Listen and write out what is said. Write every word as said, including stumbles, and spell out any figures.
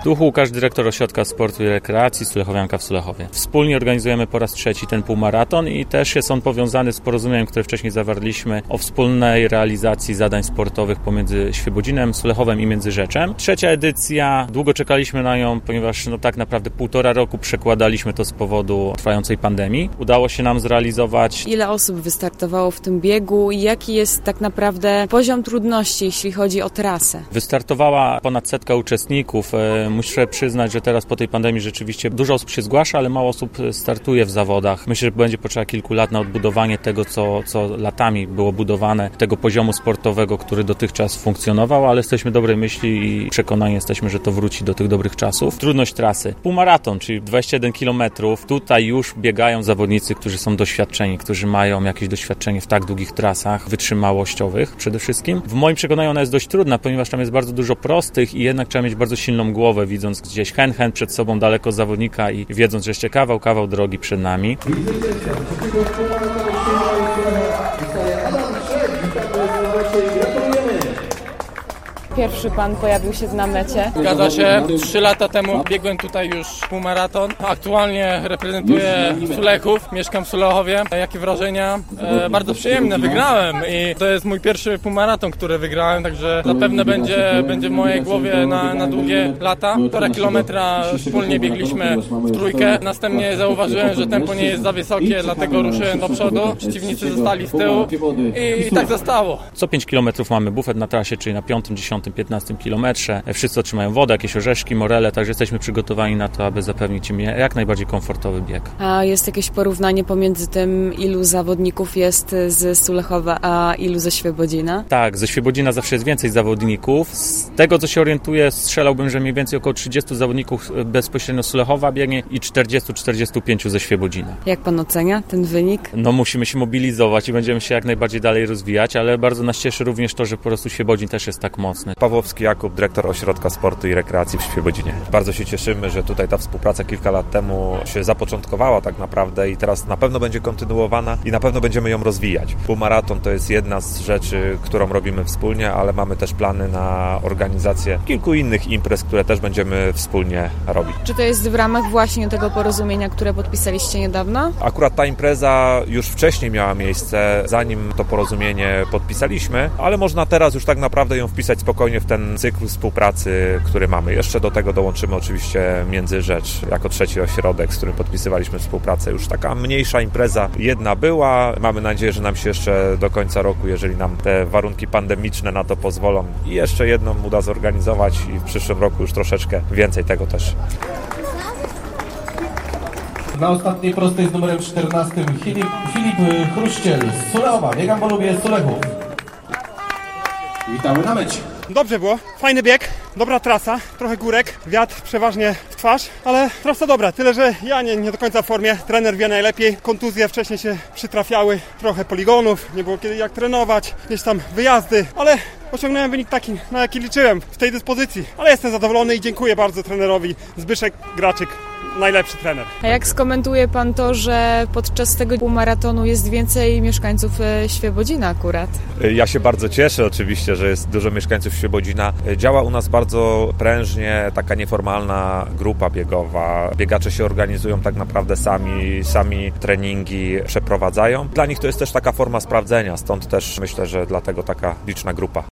Duchu Łukasz, dyrektor Ośrodka Sportu i Rekreacji Sulechowianka w Sulechowie. Wspólnie organizujemy po raz trzeci ten półmaraton i też jest on powiązany z porozumieniem, które wcześniej zawarliśmy o wspólnej realizacji zadań sportowych pomiędzy Świebodzinem, Sulechowem i Międzyrzeczem. Trzecia edycja, długo czekaliśmy na nią, ponieważ no tak naprawdę półtora roku przekładaliśmy to z powodu trwającej pandemii. Udało się nam zrealizować. Ile osób wystartowało w tym biegu i jaki jest tak naprawdę poziom trudności, jeśli chodzi o trasę? Wystartowała ponad setka uczestników. Muszę przyznać, że teraz po tej pandemii rzeczywiście dużo osób się zgłasza, ale mało osób startuje w zawodach. Myślę, że będzie potrzeba kilku lat na odbudowanie tego, co, co latami było budowane, tego poziomu sportowego, który dotychczas funkcjonował, ale jesteśmy dobrej myśli i przekonani jesteśmy, że to wróci do tych dobrych czasów. Trudność trasy. Półmaraton, czyli dwadzieścia jeden kilometrów. Tutaj już biegają zawodnicy, którzy są doświadczeni, którzy mają jakieś doświadczenie w tak długich trasach, wytrzymałościowych przede wszystkim. W moim przekonaniu ona jest dość trudna, ponieważ tam jest bardzo dużo prostych i jednak trzeba mieć bardzo silną głowę, widząc gdzieś hen, hen przed sobą daleko zawodnika i wiedząc, że jeszcze kawał, kawał drogi przed nami. Pierwszy pan pojawił się na mecie. Zgadza się. Trzy lata temu biegłem tutaj już półmaraton. Aktualnie reprezentuję Sulechów, mieszkam w Sulechowie. Jakie wrażenia? E, bardzo przyjemne, wygrałem i to jest mój pierwszy półmaraton, który wygrałem, także zapewne będzie, będzie w mojej głowie na, na długie lata. Półtora kilometra wspólnie biegliśmy w trójkę. Następnie zauważyłem, że tempo nie jest za wysokie, dlatego ruszyłem do przodu. Przeciwnicy zostali z tyłu i, i tak zostało. Co pięć kilometrów mamy bufet na trasie, czyli na piątym, dziesiątym, piętnastym kilometrze. Wszyscy otrzymają wodę, jakieś orzeszki, morele, także jesteśmy przygotowani na to, aby zapewnić im jak najbardziej komfortowy bieg. A jest jakieś porównanie pomiędzy tym, ilu zawodników jest z Sulechowa, a ilu ze Świebodzina? Tak, ze Świebodzina zawsze jest więcej zawodników. Z tego, co się orientuję, strzelałbym, że mniej więcej około trzydziestu zawodników bezpośrednio z Sulechowa biegnie i czterdziestu do czterdziestu pięciu ze Świebodzina. Jak pan ocenia ten wynik? No musimy się mobilizować i będziemy się jak najbardziej dalej rozwijać, ale bardzo nas cieszy również to, że po prostu Świebodzin też jest tak mocny. Pawłowski Jakub, dyrektor Ośrodka Sportu i Rekreacji w Świebodzinie. Bardzo się cieszymy, że tutaj ta współpraca kilka lat temu się zapoczątkowała tak naprawdę i teraz na pewno będzie kontynuowana i na pewno będziemy ją rozwijać. Półmaraton to jest jedna z rzeczy, którą robimy wspólnie, ale mamy też plany na organizację kilku innych imprez, które też będziemy wspólnie robić. Czy to jest w ramach właśnie tego porozumienia, które podpisaliście niedawno? Akurat ta impreza już wcześniej miała miejsce, zanim to porozumienie podpisaliśmy, ale można teraz już tak naprawdę ją wpisać spokojnie w ten cykl współpracy, który mamy. Jeszcze do tego dołączymy oczywiście Międzyrzecz jako trzeci ośrodek, z którym podpisywaliśmy współpracę. Już taka mniejsza impreza jedna była. Mamy nadzieję, że nam się jeszcze do końca roku, jeżeli nam te warunki pandemiczne na to pozwolą, i jeszcze jedną uda zorganizować i w przyszłym roku już troszeczkę więcej tego też. Na ostatniej prostej z numerem czternastym Filip, Filip Chruściel z Sulechowa. Biegam, bo lubię Sulechów. Witamy na mecie. Dobrze było, fajny bieg, dobra trasa, trochę górek, wiatr przeważnie w twarz, ale trasa dobra, tyle że ja nie, nie do końca w formie, trener wie najlepiej, kontuzje wcześniej się przytrafiały, trochę poligonów, nie było kiedy jak trenować, gdzieś tam wyjazdy, ale osiągnąłem wynik taki, na jaki liczyłem w tej dyspozycji, ale jestem zadowolony i dziękuję bardzo trenerowi. Zbyszek Graczyk, najlepszy trener. A jak skomentuje pan to, że podczas tego półmaratonu jest więcej mieszkańców Świebodzina akurat? Ja się bardzo cieszę oczywiście, że jest dużo mieszkańców Świebodzina. Działa u nas bardzo prężnie taka nieformalna grupa biegowa. Biegacze się organizują tak naprawdę sami, sami treningi przeprowadzają. Dla nich to jest też taka forma sprawdzenia, stąd też myślę, że dlatego taka liczna grupa.